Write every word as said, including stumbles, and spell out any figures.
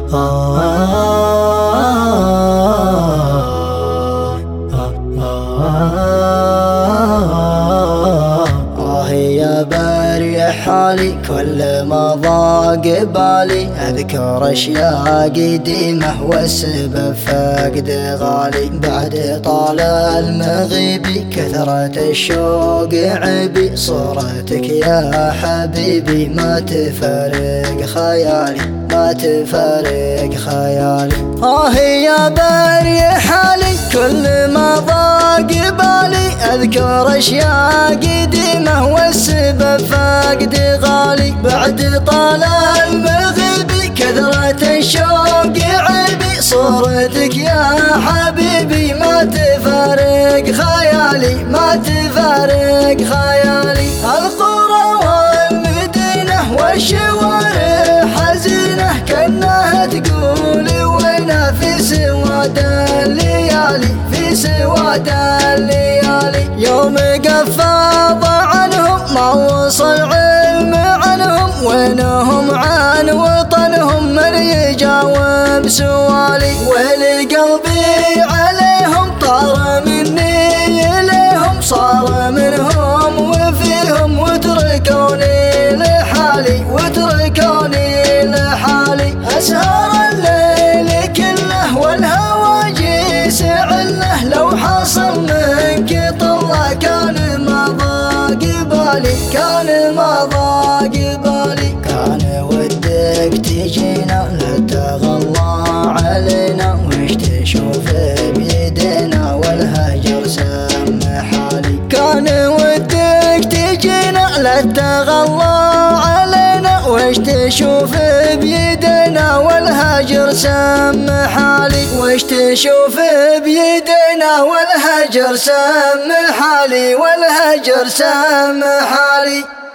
آه يا باري حالي كل ما ضاق بالي أذكر أشياء قديمة والسبب فقد غالي. بعد طال المغيب كثرة الشوق عبي صورتك يا حبيبي ما تفارق خيالي ما تفارق خيالي. آه يا باري حالي كل ما ضاق بالي أذكر أشياء قديمة والسبب فقد غالي. بعد طال المغيب كثرة الشوق عبي صورتك يا حبيبي ما تفارق خيالي ما تفارق خيالي. القرى والمدينة والشوارع حزينة كأنها تقول وينا في سواد الليالي في سواد الليالي. يوم قفاض عنهم ما وصل علم عنهم وينهم عن وطنهم من يجاوب سوالي. ويل قلبي عليهم طار مني إليهم صار منهم وفيهم وتركوني لحالي وتركوني لحالي. أسهر الليل كله والهوى جيس عله لو حصل منك طلع كان ما ضاق بالي كان ما ضاق بالي. كان ودك تجينا لا تغلى علينا وش تشوف بيدنا والهجر سمحالي. كان ودك تجينا لا تغلى علينا وش تشوف بيدنا والهجر سمحالي وش تشوف بيدنا والهجر سمحالي والهجر سمحالي.